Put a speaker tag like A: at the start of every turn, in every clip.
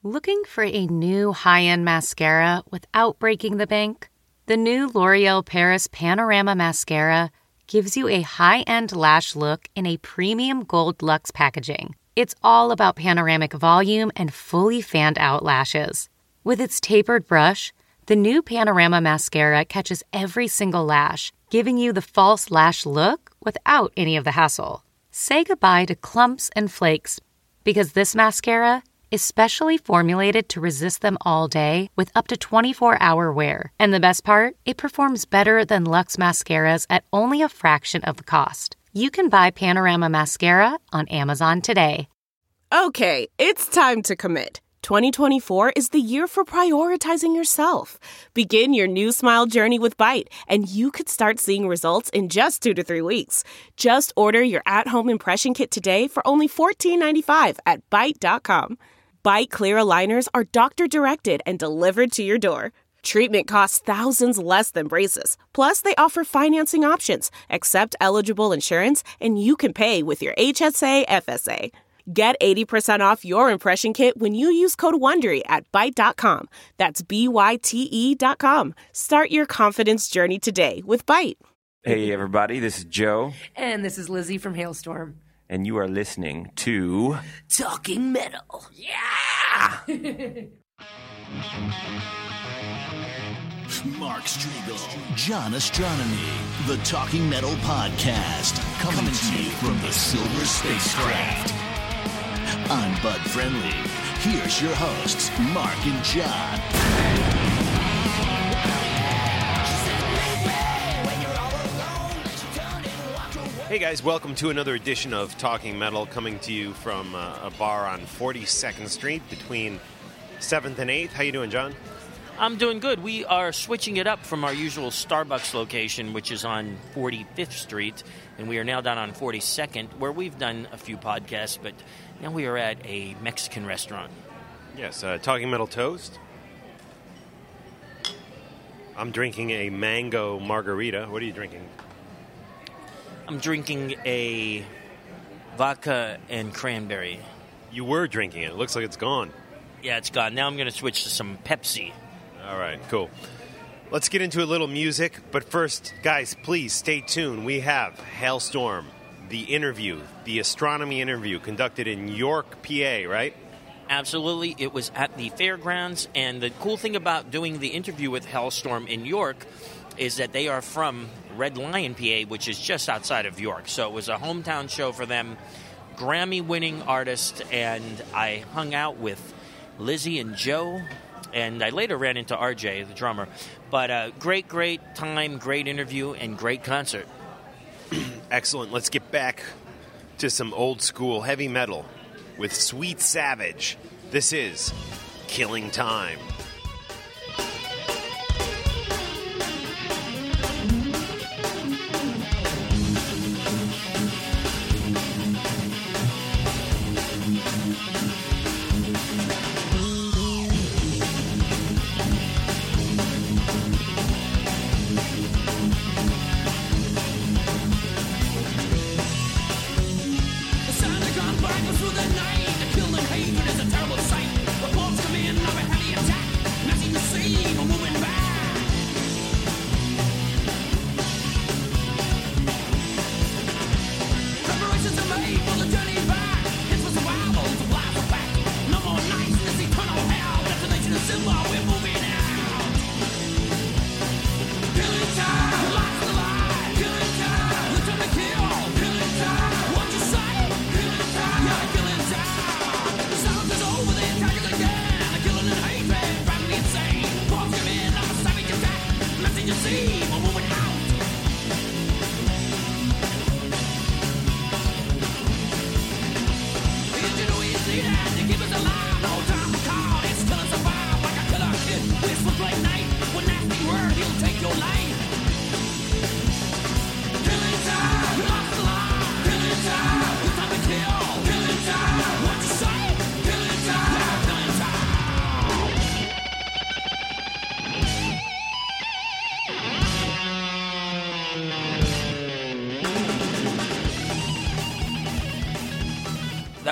A: Looking for a new high-end mascara without breaking the bank? The new L'Oreal Paris Panorama Mascara gives you a high-end lash look in a premium gold luxe packaging. It's all about panoramic volume and fully fanned-out lashes. With its tapered brush, the new Panorama Mascara catches every single lash, giving you the false lash look without any of the hassle. Say goodbye to clumps and flakes, because this mascara is specially formulated to resist them all day with up to 24-hour wear. And the best part? It performs better than Luxe mascaras at only a fraction of the cost. You can buy Panorama Mascara on Amazon today.
B: Okay, it's time to commit. 2024 is the year for prioritizing yourself. Begin your new smile journey with Byte, and you could start seeing results in just 2 to 3 weeks. Just order your at-home impression kit today for only $14.95 at Byte.com. Byte Clear aligners are doctor-directed and delivered to your door. Treatment costs thousands less than braces. Plus, they offer financing options, accept eligible insurance, and you can pay with your HSA FSA. Get 80% off your impression kit when you use code WONDERY at Byte.com. That's BYTE.com. Start your confidence journey today with Byte.
C: Hey, everybody, this is Joe.
D: And this is Lizzie from Hailstorm.
C: And you are listening to...
D: Talking Metal. Yeah!
E: Mark Strigl, John Astronomy, the Talking Metal Podcast, coming to you from the Silver Spacecraft. I'm Bud Friendly. Here's your hosts, Mark and John.
F: Hey guys, welcome to another edition of Talking Metal, coming to you from a bar on 42nd Street between 7th and 8th. How you doing, John?
G: I'm doing good. We are switching it up from our usual Starbucks location, which is on 45th Street, and we are now down on 42nd, where we've done a few podcasts, but now we are at a Mexican restaurant.
F: Yes, Talking Metal Toast. I'm drinking a mango margarita. What are you drinking?
G: I'm drinking a vodka and cranberry.
F: You were drinking it. It looks like it's gone.
G: Yeah, it's gone. Now I'm going to switch to some Pepsi.
F: All right, cool. Let's get into a little music. But first, guys, please stay tuned. We have Hailstorm, the interview, the astronomy interview conducted in York, PA, right?
G: Absolutely. It was at the fairgrounds. And the cool thing about doing the interview with Hailstorm in York is that they are from Red Lion, PA, which is just outside of York. So it was a hometown show for them, Grammy-winning artist, and I hung out with Lizzie and Joe, and I later ran into RJ, the drummer. But great time, great interview, and great concert.
F: Excellent. Let's get back to some old-school heavy metal with Sweet Savage. This is Killing Time.
H: Keep us alive, no time to call. It's killing survive like a killer.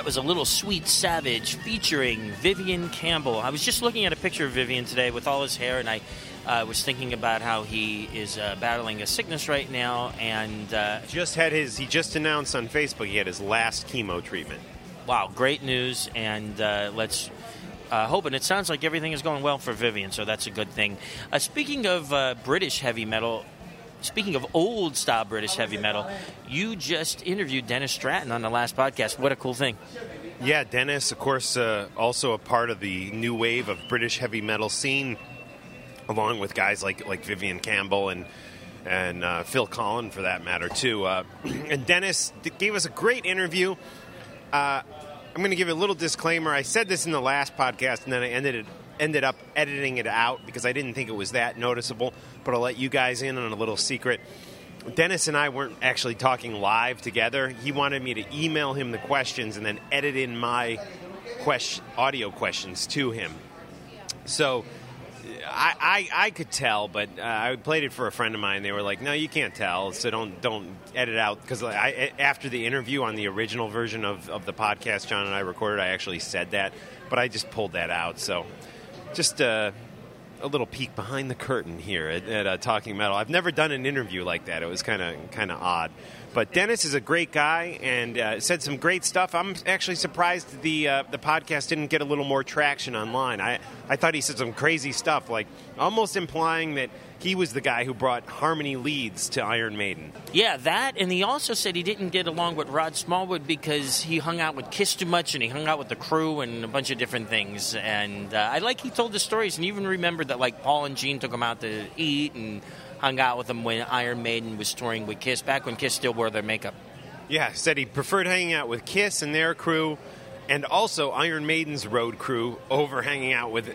G: That was A Little Sweet Savage featuring Vivian Campbell. I was just looking at a picture of Vivian today with all his hair, and I was thinking about how he is battling a sickness right now, and
F: he just announced on Facebook he had his last chemo treatment.
G: Wow, great news, and let's hope, and it sounds like everything is going well for Vivian, so that's a good thing. Speaking of British heavy metal, speaking of old-style British heavy metal, you just interviewed Dennis Stratton on the last podcast. What a cool thing.
F: Yeah, Dennis, of course, also a part of the new wave of British heavy metal scene, along with guys like Vivian Campbell and Phil Collen, for that matter, too. And Dennis gave us a great interview. I'm going to give a little disclaimer. I said this in the last podcast, and then I ended up editing it out because I didn't think it was that noticeable, but I'll let you guys in on a little secret. Dennis and I weren't actually talking live together. He wanted me to email him the questions and then edit in my audio questions to him. So I could tell, but I played it for a friend of mine. They were like, "No, you can't tell, so don't edit out." Because after the interview on the original version of the podcast John and I recorded, I actually said that, but I just pulled that out. So just a little peek behind the curtain here at Talking Metal. I've never done an interview like that. It was kind of odd. But Dennis is a great guy and said some great stuff. I'm actually surprised the podcast didn't get a little more traction online. I thought he said some crazy stuff, like almost implying that he was the guy who brought harmony leads to Iron Maiden.
G: Yeah, that, and he also said he didn't get along with Rod Smallwood because he hung out with Kiss too much, and he hung out with the crew and a bunch of different things. And he told the stories, and even remembered that like Paul and Gene took him out to eat and hung out with him when Iron Maiden was touring with Kiss, back when Kiss still wore their makeup.
F: Yeah, said he preferred hanging out with Kiss and their crew, and also Iron Maiden's road crew over hanging out with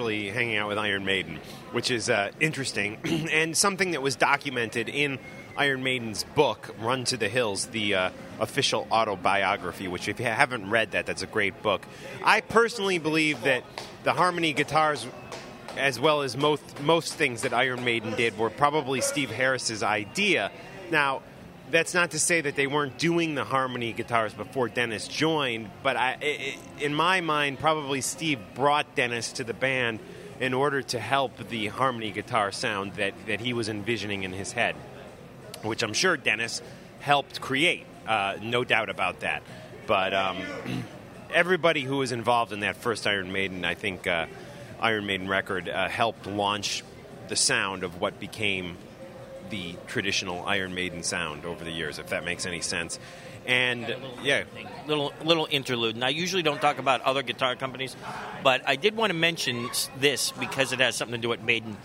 F: Iron Maiden, which is interesting, and something that was documented in Iron Maiden's book, Run to the Hills, the official autobiography, which if you haven't read that's a great book. I personally believe that the harmony guitars, as well as most things that Iron Maiden did, were probably Steve Harris's idea. Now, that's not to say that they weren't doing the harmony guitars before Dennis joined, but in my mind, probably Steve brought Dennis to the band in order to help the harmony guitar sound that he was envisioning in his head, which I'm sure Dennis helped create, no doubt about that. But everybody who was involved in that first Iron Maiden, I think Iron Maiden record, helped launch the sound of what became the traditional Iron Maiden sound over the years, if that makes any sense. And little interlude. And I usually don't talk about other guitar companies, but I did want to mention this because it has something to do with Maiden.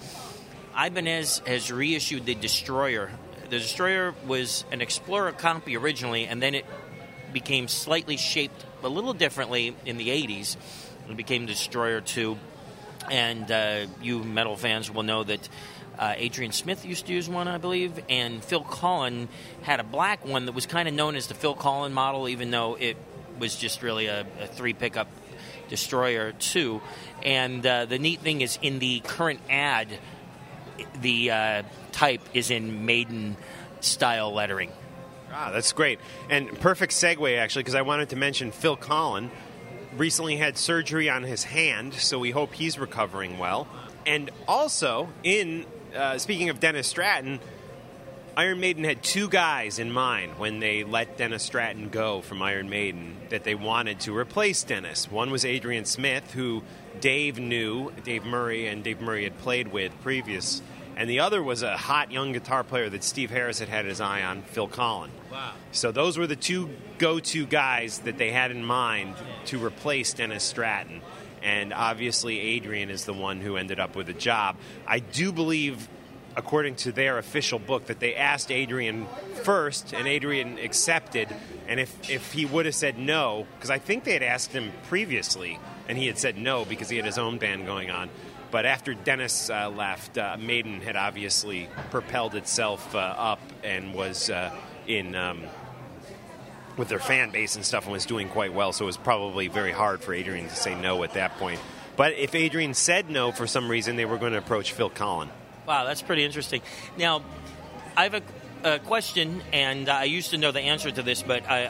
F: Ibanez has reissued the Destroyer. The Destroyer was an Explorer copy originally, and then it became slightly shaped a little differently in the 80s. It became Destroyer 2. And you metal fans will know that Adrian Smith used to use one, I believe, and Phil Collen had a black one that was kind of known as the Phil Collen model, even though it was just really a 3-pickup Destroyer 2. And the neat thing is, in the current ad, the type is in Maiden-style lettering. Ah, that's great. And perfect segue, actually, because I wanted to mention Phil Collen recently had surgery on his hand, so we hope he's recovering well. And also, speaking of Dennis Stratton, Iron Maiden had 2 guys in mind when they let Dennis Stratton go from Iron Maiden that they wanted to replace Dennis. One was Adrian Smith, who Dave Murray had played with previous. And the other was a hot young guitar player that Steve Harris had his eye on, Phil Collen.
G: Wow.
F: So those were the 2 go-to guys that they had in mind to replace Dennis Stratton. And obviously Adrian is the one who ended up with the job. I do believe, according to their official book, that they asked Adrian first, and Adrian accepted. And if he would have said no, because I think they had asked him previously, and he had said no because he had his own band going on. But after Dennis left, Maiden had obviously propelled itself up and was with their fan base and stuff, and was doing quite well. So it was probably very hard for Adrian to say no at that point. But if Adrian said no for some reason, they were going to approach Phil Collen.
G: Wow, that's pretty interesting. Now, I have a question, and I used to know the answer to this, but I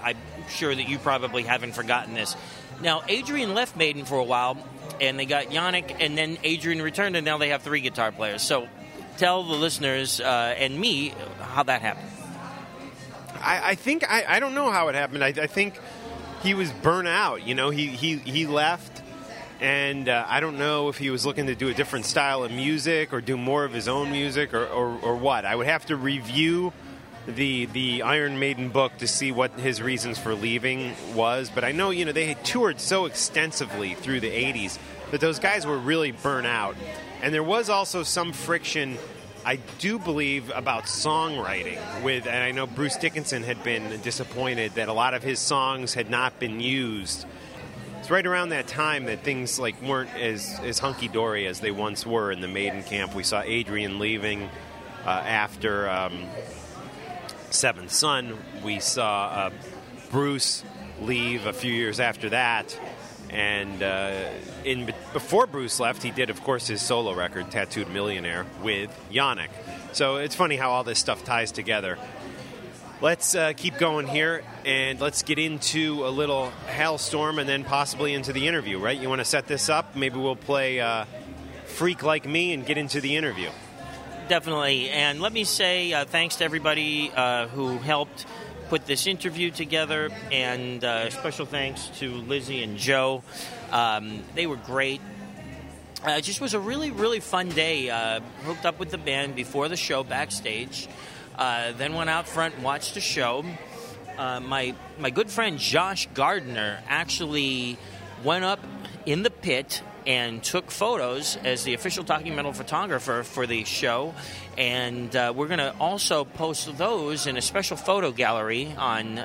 G: sure that you probably haven't forgotten this. Now, Adrian left Maiden for a while, and they got Yannick, and then Adrian returned, and now they have 3 guitar players. So tell the listeners and me how that happened.
F: I think I don't know how it happened. I think he was burnt out. You know, he left, and I don't know if he was looking to do a different style of music or do more of his own music or what. I would have to review the Iron Maiden book to see what his reasons for leaving was. But I know, you know, they had toured so extensively through the 80s that those guys were really burnt out. And there was also some friction, I do believe, about songwriting and I know Bruce Dickinson had been disappointed that a lot of his songs had not been used. It's right around that time that things like weren't as hunky-dory as they once were in the Maiden camp. We saw Adrian leaving after Seventh Son. We saw Bruce leave a few years after that. And before Bruce left, he did, of course, his solo record, Tattooed Millionaire, with Yannick. So it's funny how all this stuff ties together. Let's keep going here, and let's get into a little Halestorm and then possibly into the interview, right? You want to set this up? Maybe we'll play Freak Like Me and get into the interview.
G: Definitely. And let me say thanks to everybody who helped put this interview together, and special thanks to Lizzie and Joe. They were great. It just was a really, really fun day. Hooked up with the band before the show backstage, then went out front and watched the show. My good friend Josh Gardner actually went up in the pit and took photos as the official Talking Metal photographer for the show. And we're going to also post those in a special photo gallery on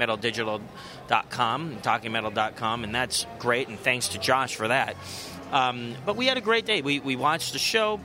G: TalkingMetalDigital.com, and that's great, and thanks to Josh for that. But we had a great day. We watched the show.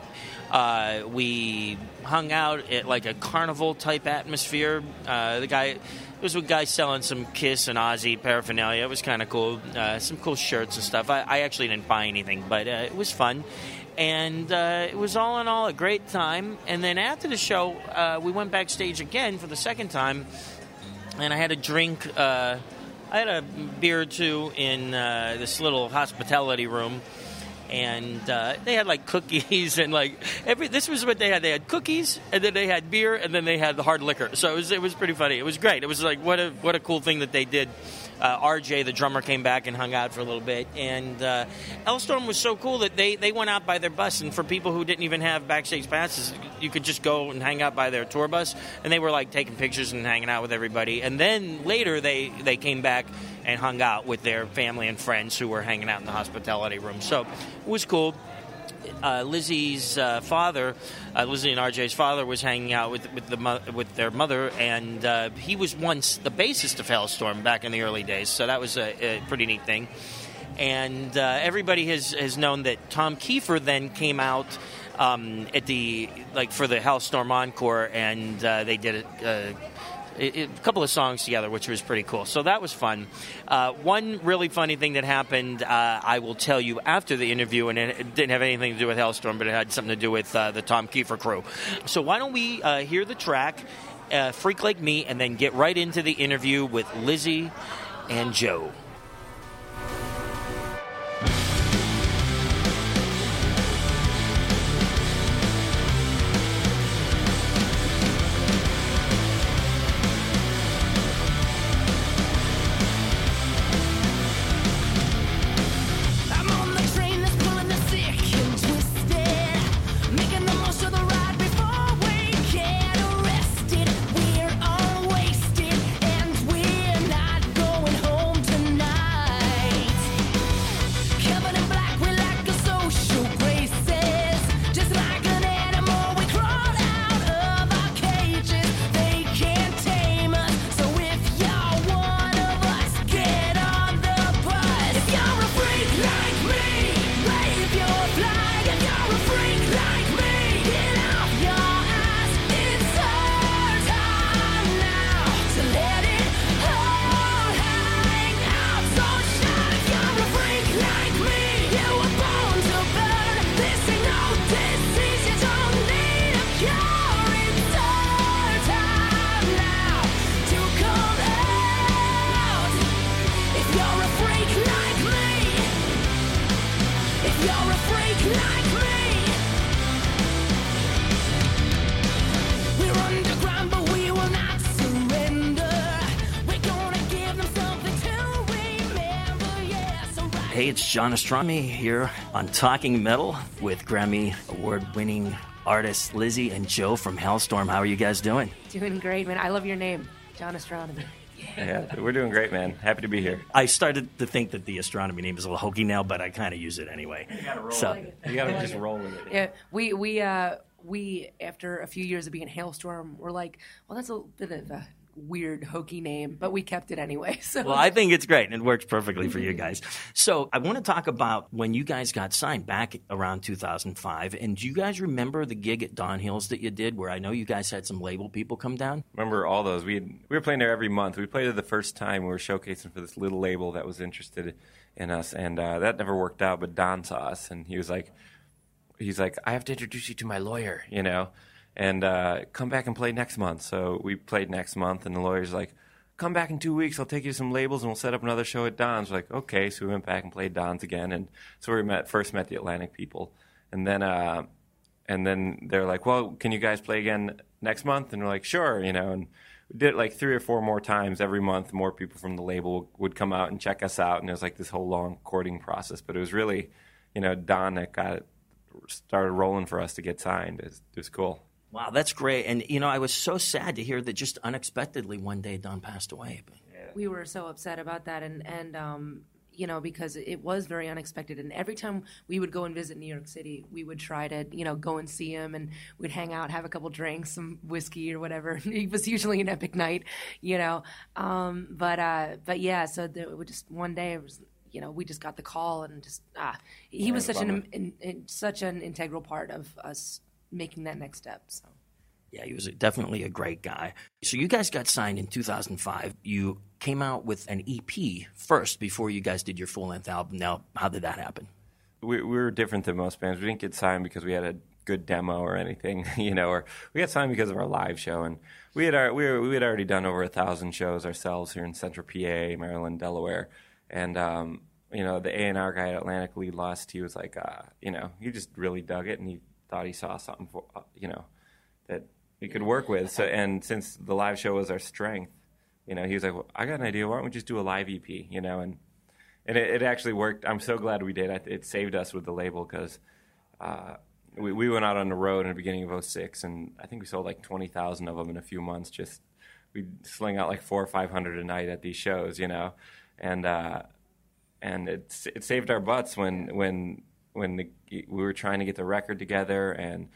G: We hung out at like a carnival-type atmosphere. There was a guy selling some Kiss and Ozzy paraphernalia. It was kind of cool. Some cool shirts and stuff. I actually didn't buy anything, but it was fun. And it was all in all a great time. And then after the show, we went backstage again for the second time, and I had a drink. I had a beer or two in this little hospitality room. And they had like cookies and like this was what they had. They had cookies, and then they had beer, and then they had the hard liquor. So it was pretty funny. It was great. It was like what a cool thing that they did. RJ, the drummer, came back and hung out for a little bit. And Halestorm was so cool that they went out by their bus. And for people who didn't even have backstage passes, you could just go and hang out by their tour bus. And they were like taking pictures and hanging out with everybody. And then later they came back and hung out with their family and friends who were hanging out in the hospitality room. So it was cool. Lizzie's father, Lizzie and RJ's father, was hanging out with their mother, and he was once the bassist of Halestorm back in the early days. So that was a pretty neat thing. And everybody has known that Tom Kiefer then came out at for the Halestorm Encore, and they did a couple of songs together, which was pretty cool. So that was fun. One really funny thing that happened, I will tell you after the interview, and it didn't have anything to do with Halestorm, but it had something to do with the Tom Kiefer crew. So why don't we hear the track, Freak Like Me, and then get right into the interview with Lizzie and Joe.
H: We're all wasted, and we're not going home tonight. You're a freak like me. We're underground, but we will not surrender. We're gonna give them something to remember. Yeah, so right.
G: Hey, it's John Astronomy here on Talking Metal with Grammy Award-winning artists Lizzie and Joe from Halestorm. How are you guys doing?
D: Doing great, man. I love your name, John Astronomy.
C: Yeah, we're doing great, man. Happy to be here.
G: I started to think that the astronomy name is a little hokey now, but I kind of use it anyway. You gotta roll with it.
C: You gotta just roll with it.
D: Yeah, we after a few years of being Halestorm, we're like, well, that's a bit of a weird hokey name, but we kept it anyway. So
G: Well, I think it's great, and it works perfectly for you guys. So I want to talk about when you guys got signed back around 2005, and do you guys remember the gig at Don Hills that you did, where I know you guys had some label people come down?
C: Remember all those? We were playing there every month. We played there the first time. We were showcasing for this little label that was interested in us, and that never worked out. But Don saw us, and he's like, I have to introduce you to my lawyer, you know, and come back and play next month. So we played next month, and the lawyer's like, come back in 2 weeks. I'll take you to some labels, and we'll set up another show at Don's. We're like, okay. So we went back and played Don's again, and so we first met the Atlantic people, and then they're like, well, can you guys play again next month? And we're like, sure, you know, and we did it like 3 or 4 more times every month. More people from the label would come out and check us out, and it was like this whole long courting process. But it was really, you know, Don that started rolling for us to get signed. It was cool.
G: Wow, that's great. And, you know, I was so sad to hear that just unexpectedly one day Don passed away.
D: we were so upset about that, and you know, because it was very unexpected. And every time we would go and visit New York City, we would try to, you know, go and see him, and we'd hang out, have a couple drinks, some whiskey or whatever. It was usually an epic night, you know. But yeah, so we just one day it was, you know, we just got the call, and just he was such such an integral part of us making that next step. So.
G: Yeah, he was definitely a great guy. So you guys got signed in 2005. You came out with an EP first before you guys did your full-length album. Now, how did that happen? We
C: were different than most bands. We didn't get signed because we had a good demo or anything, you know, or we got signed because of our live show. And we had already done over 1,000 shows ourselves here in Central PA, Maryland, Delaware. And, you know, the A&R guy at Atlantic Lead Lust, he was like, you know, he just really dug it, and he thought he saw something, you know, that we could work with. So, and since the live show was our strength, you know, he was like, well, I got an idea. Why don't we just do a live EP, you know? And it actually worked. I'm so glad we did. It saved us with the label because we went out on the road in the beginning of 2006, and I think we sold like 20,000 of them in a few months. Just we'd sling out like 400 or 500 a night at these shows, you know? And it saved our butts when we were trying to get the record together, and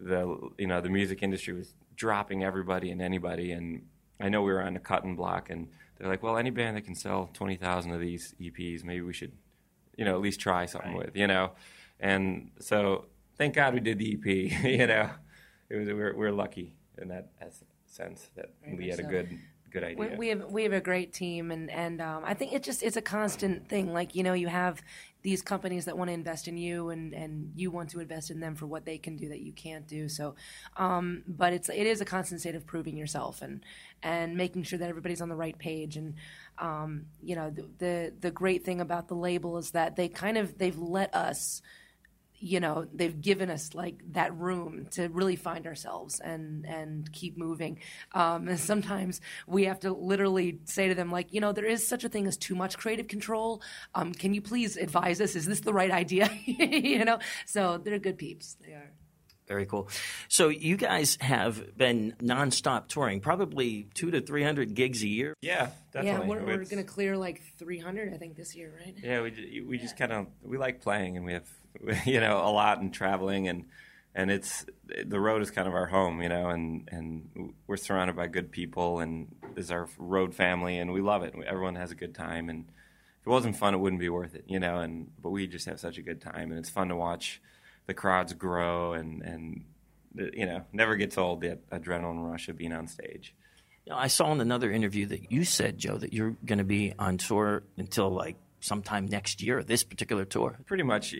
C: the music industry was dropping everybody and anybody, and I know we were on the cutting block, and they're like, well, any band that can sell 20,000 of these EPs, maybe we should, you know, at least try something with, you know. And so thank God we did the EP, you know. We're lucky in that sense that we had a good idea.
D: We have a great team, and I think it's a constant thing. Like, you know, you have these companies that want to invest in you, and you want to invest in them for what they can do that you can't do. So, but it is a constant state of proving yourself and making sure that everybody's on the right page. And you know, the great thing about the label is that they've let us. You know, they've given us like that room to really find ourselves and keep moving. And sometimes we have to literally say to them, like, you know, there is such a thing as too much creative control. Can you please advise us? Is this the right idea? You know, so they're good peeps. They are.
G: Very cool. So you guys have been nonstop touring, probably 200 to 300 gigs a year.
C: Yeah, definitely.
D: Yeah, we're going to clear like 300, I think, this year, right?
C: Yeah, we just kind of we like playing, and we have, you know, a lot and traveling, and it's the road is kind of our home, you know, and we're surrounded by good people, and this is our road family, and we love it. Everyone has a good time, and if it wasn't fun, it wouldn't be worth it, you know. But we just have such a good time, and it's fun to watch the crowds grow, and you know, never gets old, the adrenaline rush of being on stage.
G: You know, I saw in another interview that you said, Joe, that you're going to be on tour until like sometime next year, this particular tour.
C: Pretty much.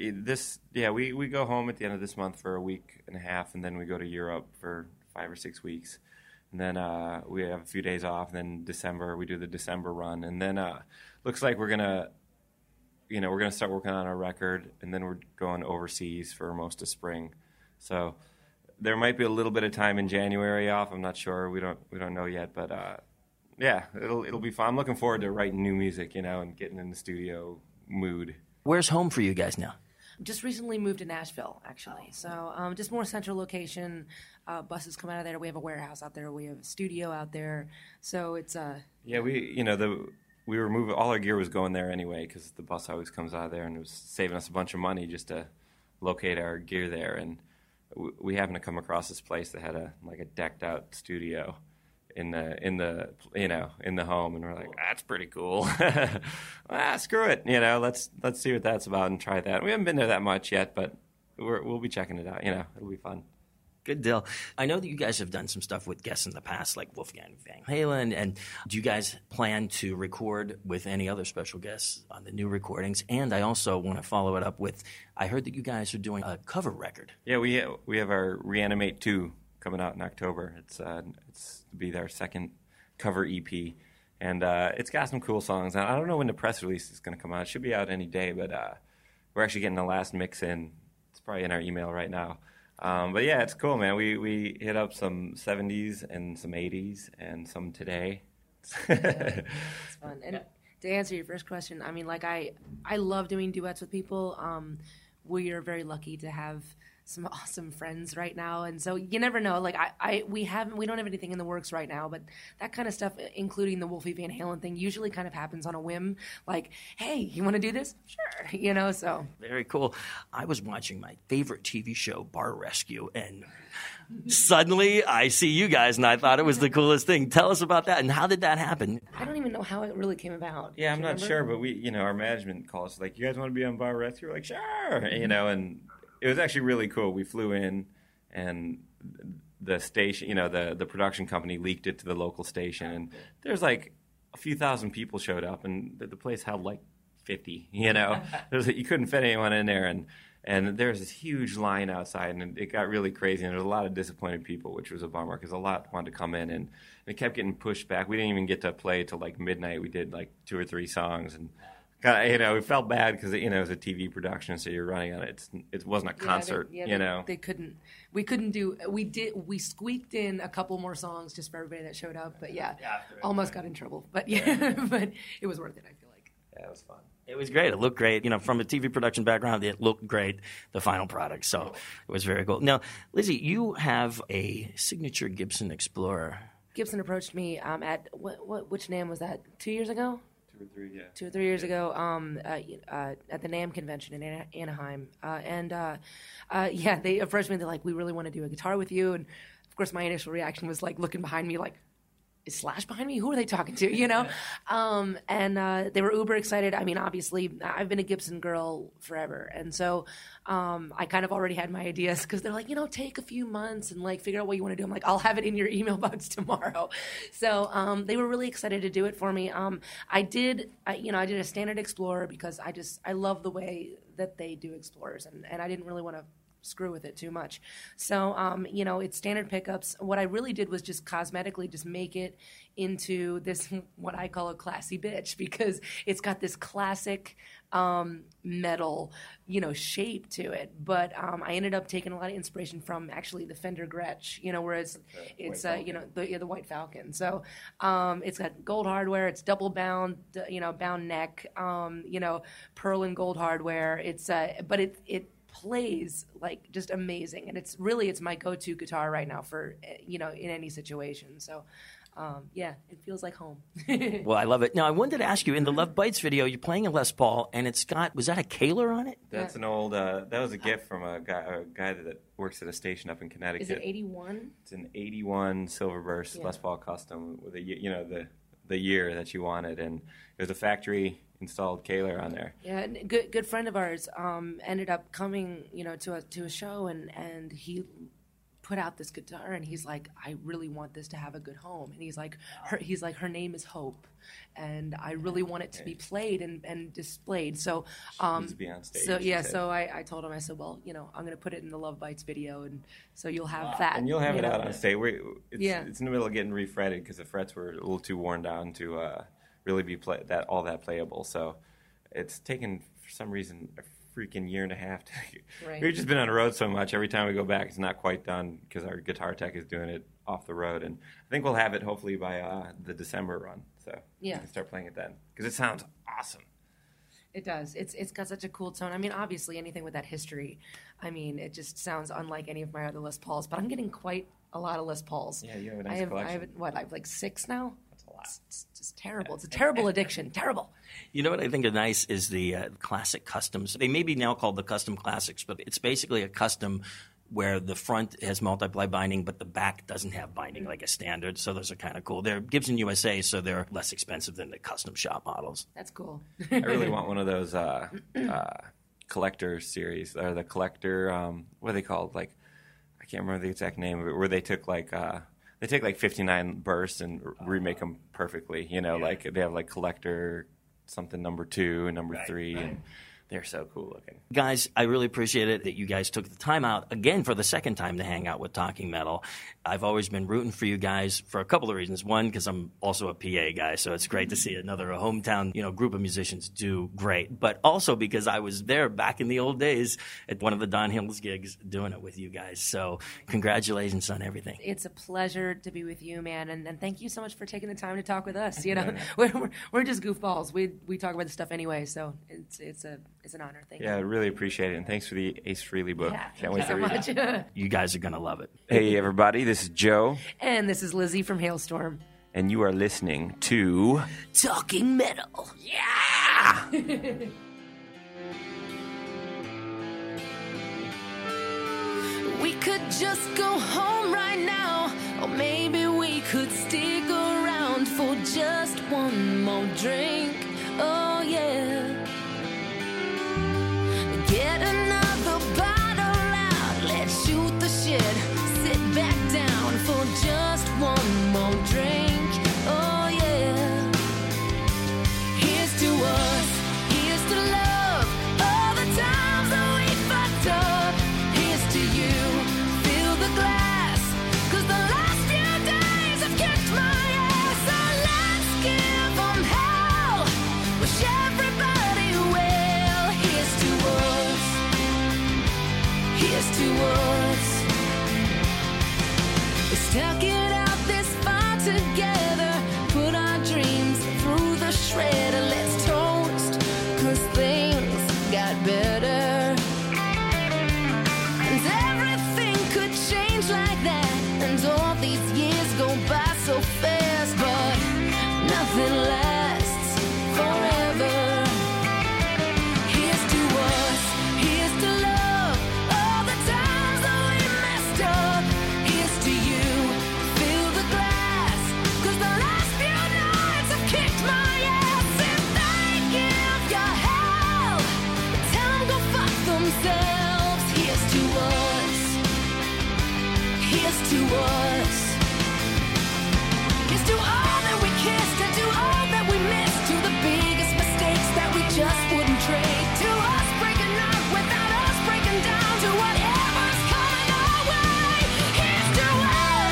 C: We go home at the end of this month for a week and a half, and then we go to Europe for 5 or 6 weeks. And then we have a few days off, and then December, we do the December run. And then looks like we're going to we're going to start working on our record, and then we're going overseas for most of spring. So there might be a little bit of time in January off. I'm not sure. We don't know yet, but yeah, it'll be fun. I'm looking forward to writing new music, and getting in the studio mood.
I: Where's home for you guys now?
D: Just recently moved to Nashville, actually. So just more central location. Buses come out of there. We have a warehouse out there. We have a studio out there. So it's
C: yeah. We were moving. All our gear was going there anyway because the bus always comes out of there, and it was saving us a bunch of money just to locate our gear there. And we happened to come across this place that had a decked out studio in the home, and we're like, that's pretty cool. Screw it, let's see what that's about and try that. We haven't been there that much yet, but we'll be checking it out. It'll be fun.
I: Good deal. I know that you guys have done some stuff with guests in the past, like Wolfgang Van Halen, and do you guys plan to record with any other special guests on the new recordings? And I also want to follow it up with, I heard that you guys are doing a cover record.
C: Yeah, we have our Reanimate 2 coming out in October. It's to be our second cover EP, and it's got some cool songs. I don't know when the press release is going to come out. It should be out any day, but we're actually getting the last mix in. It's probably in our email right now. But yeah, it's cool, man. We hit up some 70s and some 80s and some today.
D: It's fun. And to answer your first question, I mean, I love doing duets with people. We are very lucky to have some awesome friends right now, and so you never know. We don't have anything in the works right now, but that kind of stuff, including the Wolfie Van Halen thing, usually kind of happens on a whim. Like, hey, you want to do this? Sure, So
I: very cool. I was watching my favorite TV show, Bar Rescue, and suddenly I see you guys, and I thought it was the coolest thing. Tell us about that, and how did that happen?
D: I don't even know how it really came about.
C: Yeah, I'm not sure, but we, our management calls us like, you guys want to be on Bar Rescue? We're like, sure, and it was actually really cool. We flew in, and the station, the production company leaked it to the local station, and there's a few thousand people showed up, and the place held 50. You couldn't fit anyone in there, and there was this huge line outside, and it got really crazy, and there was a lot of disappointed people, which was a bummer because a lot wanted to come in, and it kept getting pushed back. We didn't even get to play till midnight. We did 2 or 3 songs, and we felt bad because it was a TV production, so you're running on it. It wasn't a concert,
D: They couldn't. We couldn't do. We squeaked in a couple more songs just for everybody that showed up. But almost got in trouble. But but it was worth it. I feel like.
C: Yeah, it was fun.
I: It was great. It looked great. From a TV production background, it looked great, the final product. So it was very cool. Now, Lizzie, you have a signature Gibson Explorer.
D: Gibson approached me at which NAMM was that? 2 years ago.
C: 2 or 3, yeah.
D: 2 or 3 years ago, at the NAMM convention in Anaheim, they approached me. They're like, "We really want to do a guitar with you." And of course, my initial reaction was looking behind me, is Slash behind me? Who are they talking to? And they were uber excited. I mean, obviously, I've been a Gibson girl forever, and so I kind of already had my ideas because they're like, take a few months and figure out what you want to do. I'm like, I'll have it in your email box tomorrow. So they were really excited to do it for me. I did a standard Explorer because I love the way that they do Explorers, and I didn't really want to screw with it too much. So, it's standard pickups. What I really did was just cosmetically just make it into this, what I call a classy bitch, because it's got this classic metal, shape to it. But I ended up taking a lot of inspiration from actually the Fender Gretsch, whereas it's the White Falcon. So it's got gold hardware. It's double bound, bound neck, pearl and gold hardware. It's but it plays just amazing, and it's my go-to guitar right now for in any situation. So it feels like home.
I: Well, I love it. Now I wanted to ask you, in the Love Bites video, you're playing a Les Paul, and it's got, was that a Kaler on it?
C: That's an old that was a gift from a guy that works at a station up in Connecticut.
D: Is it 81?
C: It's an 81 Silverburst Les Paul custom with the year that you wanted, and there's a factory installed Kaler on there.
D: Yeah, and good friend of ours ended up coming, to a show, and he put out this guitar, and he's like, I really want this to have a good home, and he's like, her name is Hope, and I really want it to be played and displayed. So,
C: she needs to be on stage.
D: So so I told him, I said, well, I'm going to put it in the Love Bites video, and so you'll have that,
C: and you'll have it out on stage. It's in the middle of getting refretted because the frets were a little too worn down to really be all that playable. So it's taken for some reason, a freaking year and a half.
D: Right.
C: We've just been on the road so much. Every time we go back, it's not quite done because our guitar tech is doing it off the road. And I think we'll have it hopefully by the December run. So we can start playing it then because it sounds awesome.
D: It does. It's got such a cool tone. I mean, obviously, anything with that history, I mean, it just sounds unlike any of my other Les Pauls. But I'm getting quite a lot of Les Pauls.
C: Yeah, you have a nice collection.
D: I have like 6 now? That's a lot. It's just terrible. It's a terrible addiction. Terrible.
I: You know what I think is nice is the classic customs. They may be now called the custom classics, but it's basically a custom where the front has multiply binding, but the back doesn't have binding like a standard. So those are kind of cool. They're Gibson USA, so they're less expensive than the custom shop models.
D: That's cool.
C: I really want one of those collector series, or the collector, what are they called? Like, I can't remember the exact name of it, where they took like 59 bursts and remake them perfectly. You know, like they have like collector something number 2 and number 3, and they're so cool looking.
I: Guys, I really appreciate it that you guys took the time out, again, for the second time to hang out with Talking Metal. I've always been rooting for you guys for a couple of reasons. One, because I'm also a PA guy, so it's great to see another hometown, group of musicians do great. But also because I was there back in the old days at one of the Don Hills gigs doing it with you guys. So congratulations on everything.
D: It's a pleasure to be with you, man, and thank you so much for taking the time to talk with us. We're just goofballs. We talk about this stuff anyway, so it's an honor. Thank you.
C: Yeah, I really appreciate it, and thanks for the Ace Frehley book.
D: Yeah,
C: Can't wait to read it.
I: You guys are going to love it.
C: Hey, everybody, this is Joe.
D: And this is Lizzie from Hailstorm.
C: And you are listening to
D: Talking Metal.
C: Yeah!
H: We could just go home right now, or maybe we could stick around for just one more drink. Oh yeah. Get another bottle out, let's shoot the shit. Sit back down for just one more drink. Oh yeah. Here's to us, here's to love, all the times that we fucked up. Here's to you, fill the glass, 'cause the last few days have kicked my ass. So let's give 'em hell, wish everybody well. Here's to us, here's to us. Let's stuck it out this far together, put our dreams through the shredder. Let's toast, 'cause things got better. And everything could change like that, and all these years go by so fast, but nothing lasts forever. Here's to us, here's to love, all the times that we messed up. Here's to you, fill the glass, 'cause the last few nights have kicked my ass. If they give you hell, tell 'em go fuck themselves. Here's to us, here's to us. Here's to all that we kissed, and to all that we missed, to the biggest mistakes that we just wouldn't trade, to us breaking up without us breaking down, to whatever's coming our way. Here's to us.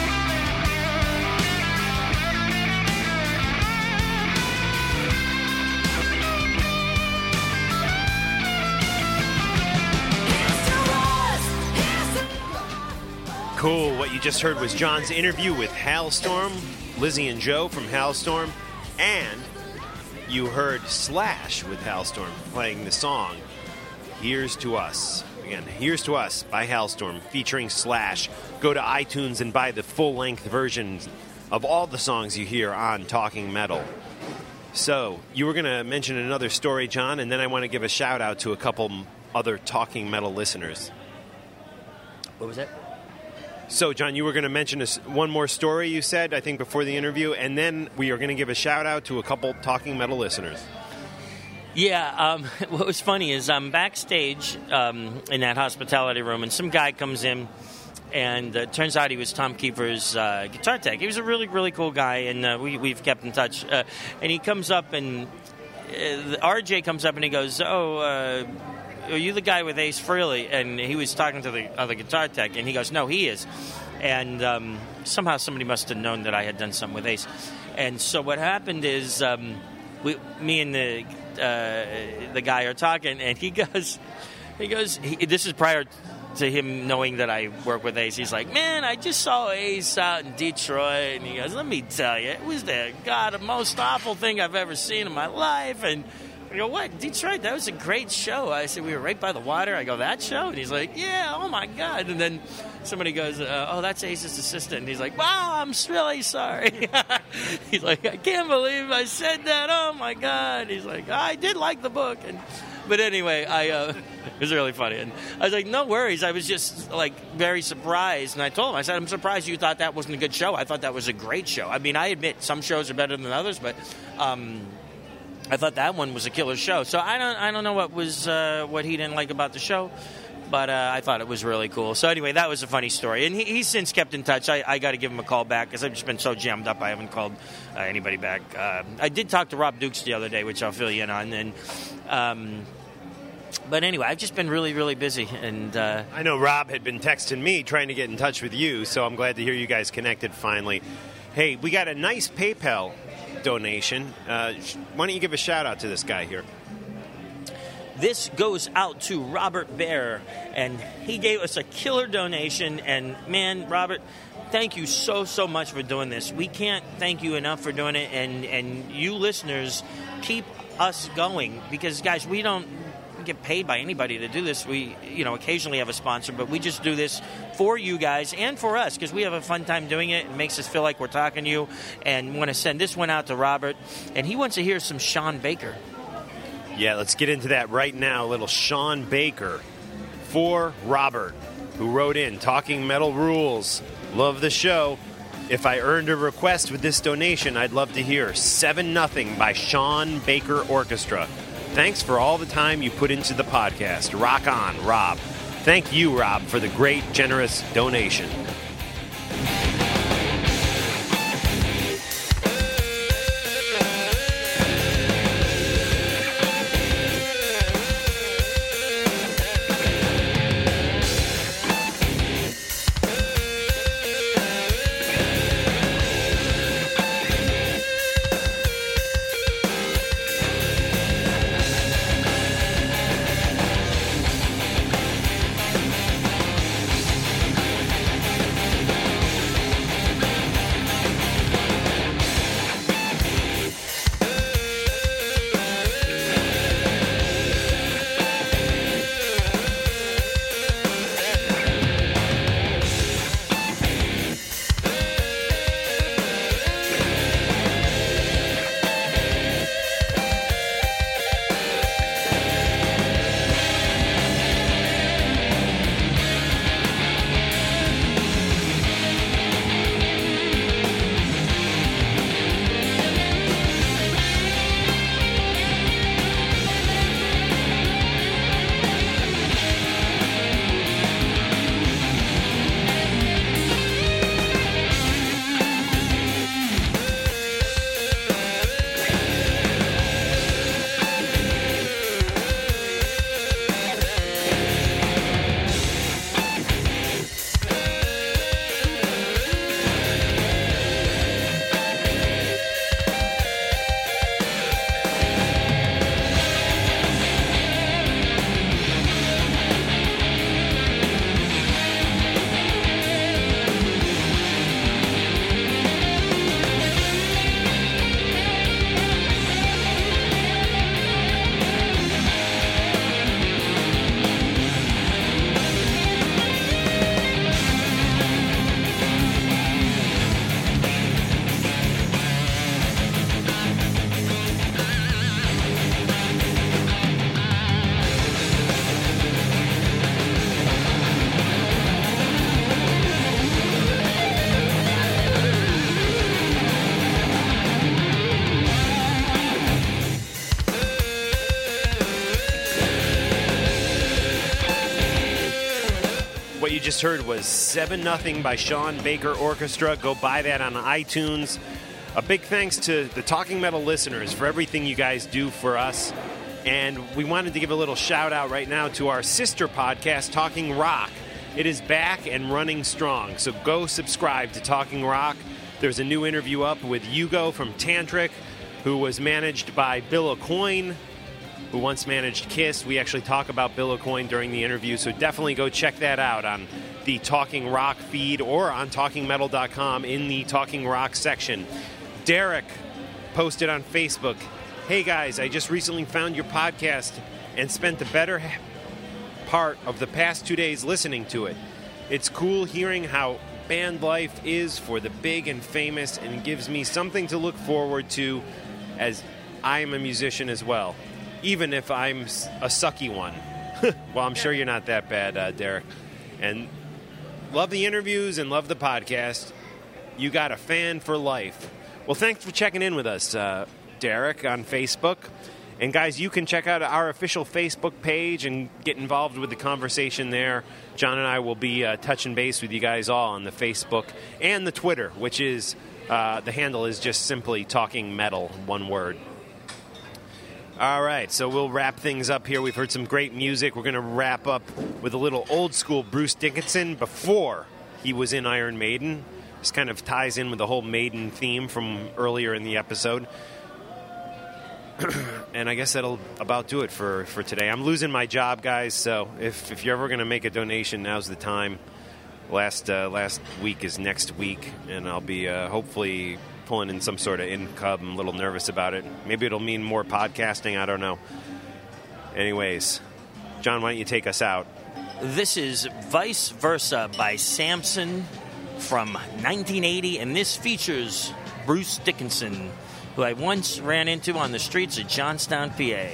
H: Here's to us. Here's to
F: Cool. What you just heard was John's interview with Halstorm, Lizzie and Joe from Halstorm, and you heard Slash with Halstorm playing the song Here's to Us. Again, Here's to Us by Halstorm featuring Slash. Go to iTunes and buy the full-length versions of all the songs you hear on Talking Metal. So, you were going to mention another story, John, and then I want to give a shout-out to a couple other Talking Metal listeners.
I: What was that?
F: So, John, you were going to mention one more story, you said, I think, before the interview, and then we are going to give a shout-out to a couple Talking Metal listeners.
G: Yeah, what was funny is I'm backstage in that hospitality room, and some guy comes in, and it turns out he was Tom Kiefer's guitar tech. He was a really, really cool guy, and we've kept in touch. And he comes up, and RJ comes up, and he goes, are you the guy with Ace Frehley? And he was talking to the other guitar tech, and he goes, no, he is. And somehow somebody must have known that I had done something with Ace. And so what happened is me and the the guy are talking, and he goes, this is prior to him knowing that I work with Ace. He's like, man, I just saw Ace out in Detroit, and he goes, let me tell you, it was the most awful thing I've ever seen in my life. And I go, what, Detroit? That was a great show. I said, we were right by the water. I go, that show? And he's like, yeah, oh my God. And then somebody goes, oh, that's Ace's assistant. And he's like, wow, I'm really sorry. He's like, I can't believe I said that. Oh my God. He's like, I did like the book. But anyway, it was really funny. And I was like, no worries. I was just, like, very surprised. And I told him, I said, I'm surprised you thought that wasn't a good show. I thought that was a great show. I mean, I admit some shows are better than others, but I thought that one was a killer show. So I don't know what he didn't like about the show, but I thought it was really cool. So anyway, that was a funny story. And he's since kept in touch. I got to give him a call back because I've just been so jammed up I haven't called anybody back. I did talk to Rob Dukes the other day, which I'll fill you in on. And but anyway, I've just been really, really busy. And
F: I know Rob had been texting me trying to get in touch with you, so I'm glad to hear you guys connected finally. Hey, we got a nice PayPal donation. Why don't you give a shout out to this guy here?
G: This goes out to Robert Bear, and he gave us a killer donation. And man, Robert, thank you so much for doing this. We can't thank you enough for doing it, and you listeners keep us going, because guys, we don't get paid by anybody to do this. We, occasionally have a sponsor, but we just do this for you guys and for us because we have a fun time doing it. It makes us feel like we're talking to you, and want to send this one out to Robert, and he wants to hear some Sean Baker.
F: Yeah, let's get into that right now. A little Sean Baker for Robert, who wrote in, Talking Metal rules. Love the show. If I earned a request with this donation, I'd love to hear 7-0 by Sean Baker Orchestra. Thanks for all the time you put into the podcast. Rock on, Rob. Thank you, Rob, for the great, generous donation. What you just heard was 7-0 by Sean Baker Orchestra. Go buy that on iTunes. A big thanks to the Talking Metal listeners for everything you guys do for us. And we wanted to give a little shout out right now to our sister podcast, Talking Rock. It is back and running strong, so go subscribe to Talking Rock. There's a new interview up with Hugo from Tantric, who was managed by Bill Aucoin. who once managed Kiss. We actually talk about Bill Aucoin during the interview, so definitely go check that out on the Talking Rock feed or on TalkingMetal.com in the Talking Rock section. Derek posted on Facebook, "Hey guys, I just recently found your podcast and spent the better part of the past 2 days listening to it. It's cool hearing how band life is for the big and famous, and it gives me something to look forward to as I'm a musician as well, even if I'm a sucky one." Well, I'm sure you're not that bad, Derek. And love the interviews and love the podcast. You got a fan for life. Well, thanks for checking in with us, Derek, on Facebook. And guys, you can check out our official Facebook page and get involved with the conversation there. John and I will be touching base with you guys all on the Facebook and the Twitter, which is, the handle is just simply Talking Metal, one word. All right, so we'll wrap things up here. We've heard some great music. We're going to wrap up with a little old school Bruce Dickinson before he was in Iron Maiden. This kind of ties in with the whole Maiden theme from earlier in the episode. And I guess that'll about do it for today. I'm losing my job, guys, so if you're ever going to make a donation, now's the time. Last week is next week, and I'll be hopefully pulling in some sort of income. I'm a little nervous about it. Maybe it'll mean more podcasting. I don't know. Anyways, John, why don't you take us out?
G: This is Vice Versa by Samson from 1980, and this features Bruce Dickinson, who I once ran into on the streets of Johnstown, PA.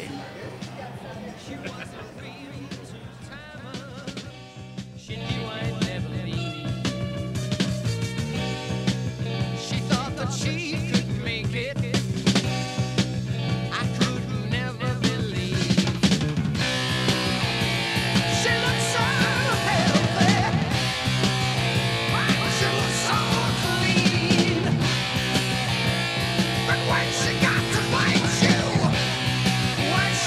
H: When she got to fight you, when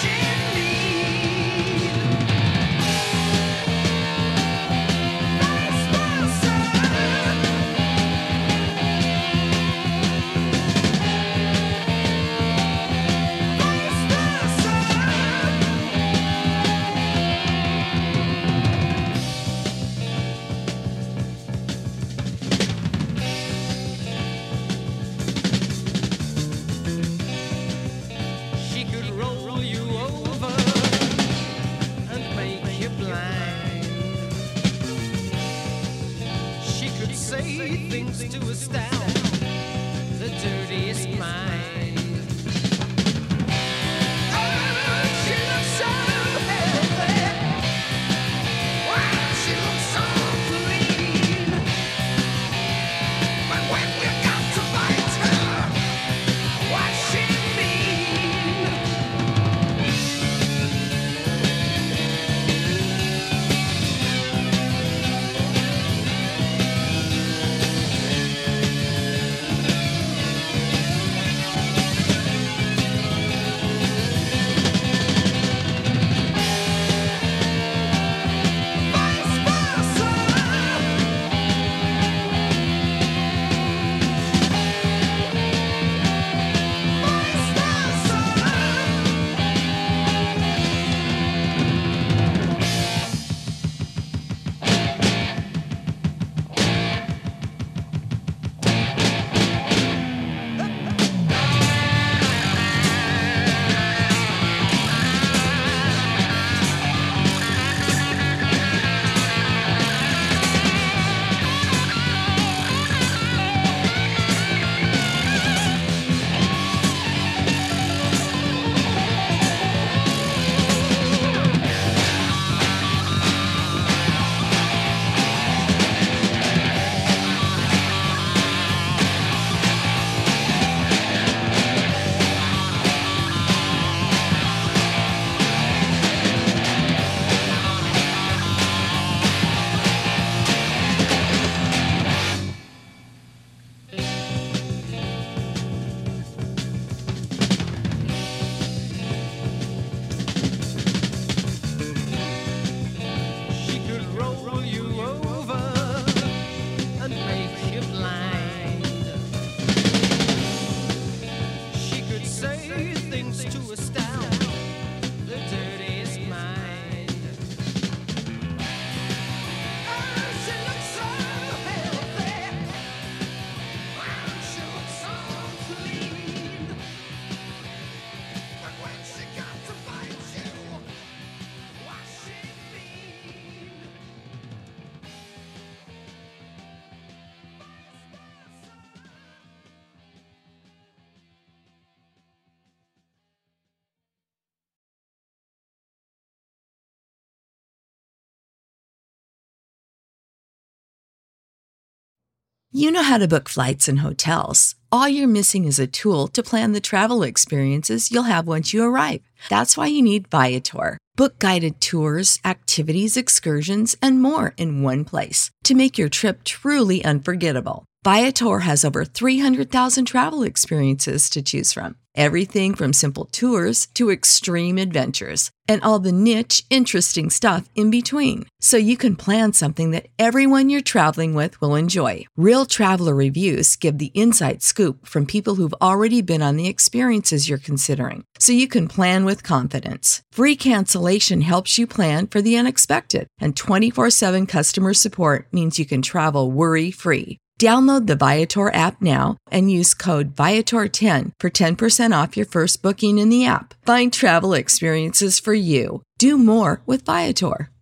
J: You know how to book flights and hotels. All you're missing is a tool to plan the travel experiences you'll have once you arrive. That's why you need Viator. Book guided tours, activities, excursions, and more in one place to make your trip truly unforgettable. Viator has over 300,000 travel experiences to choose from. Everything from simple tours to extreme adventures and all the niche, interesting stuff in between. So you can plan something that everyone you're traveling with will enjoy. Real traveler reviews give the inside scoop from people who've already been on the experiences you're considering. So you can plan with confidence. Free cancellation helps you plan for the unexpected. And 24/7 customer support means you can travel worry-free. Download the Viator app now and use code Viator10 for 10% off your first booking in the app. Find travel experiences for you. Do more with Viator.